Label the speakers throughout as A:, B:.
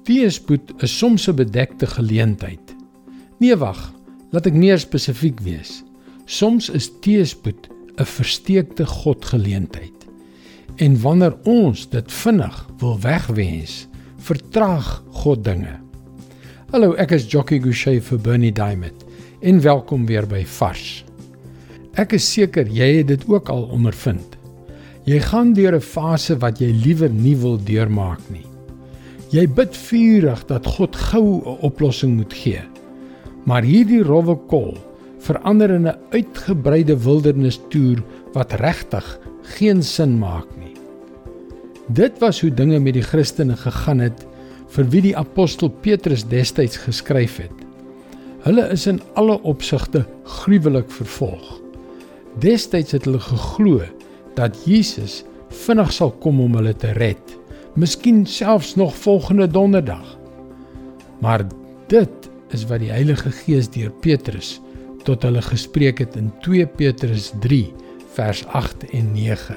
A: Teëspoed is soms 'n bedekte geleentheid. Nee, wag, laat ek meer spesifiek wees. Soms is teëspoed 'n versteekte godgeleentheid. En wanneer ons dit vinnig wil wegwens, vertraag God dinge. Hallo, ek is Jockey Gouchee vir Bernie Diamond en welkom weer by Vars. Ek is seker jy het dit ook al ondervind. Jy gaan deur 'n fase wat jy liewer nie wil deurmaak nie. Jy bid vurig dat God gou 'n oplossing moet gee. Maar hierdie rowwe kol verander in 'n uitgebreide wildernistoer wat regtig geen sin maak nie. Dit was hoe dinge met die Christene gegaan het vir wie die apostel Petrus destyds geskryf het. Hulle is in alle opsigte gruwelik vervolg. Destyds het hulle geglo dat Jesus vinnig sal kom om hulle te red, miskien selfs nog volgende donderdag. Maar dit is wat die Heilige Gees deur Petrus tot hulle gespreek het in 2 Petrus 3 vers 8 en 9.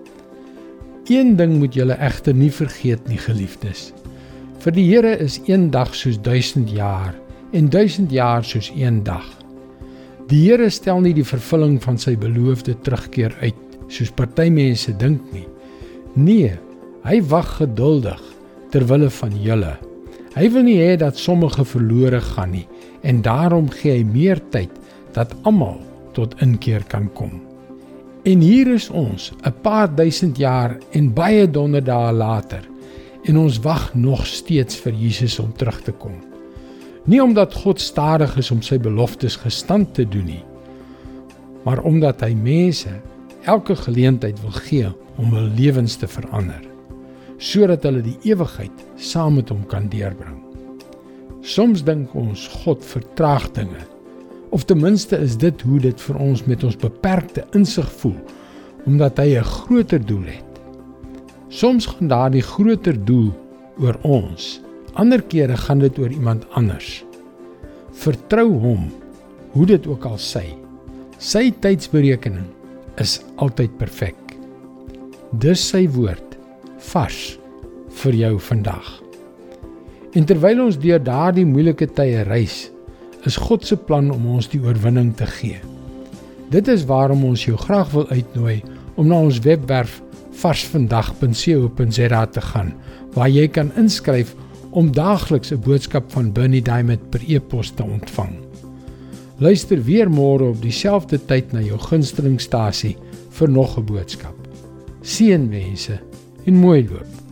A: Een ding moet julle egter nie vergeet nie, geliefdes. Vir die Here is 1 dag soos 1000 jaar en 1000 jaar soos 1 dag. Die Here stel nie die vervulling van sy beloofde terugkeer uit, soos party mense dink nie. Nee, hy wag geduldig terwille van julle. Hy wil nie hê dat sommige verlore gaan nie, en daarom gee hy meer tyd dat almal tot inkeer kan kom. En hier is ons, 'n paar duisend jaar en baie donderdae later, en ons wag nog steeds vir Jesus om terug te kom. Nie omdat God stadig is om sy beloftes gestand te doen nie, maar omdat hy mense elke geleentheid wil gee om hul lewens te verander, sodat hulle die ewigheid saam met hom kan deurbring. Soms dink ons God vertraag dinge, of ten minste is dit hoe dit vir ons met ons beperkte insig voel, omdat hy 'n groter doel het. Soms gaan daardie groter doel oor ons, ander kere gaan dit oor iemand anders. Vertrou hom, hoe dit ook al sy. Sy tydsberekening is altyd perfek. Dis sy woord, vars vir jou vandag. En terwyl ons deur daardie moeilike tye reis, is God se plan om ons die oorwinning te gee. Dit is waarom ons jou graag wil uitnooi om na ons webwerf varsvandag.co.za te gaan, waar jy kan inskryf om daagliks 'n boodskap van Bernie Diamond per e-pos te ontvang. Luister weer môre op dieselfde tyd na jou gunstelingstasie vir nog 'n boodskap. Seënwense en mooi loop.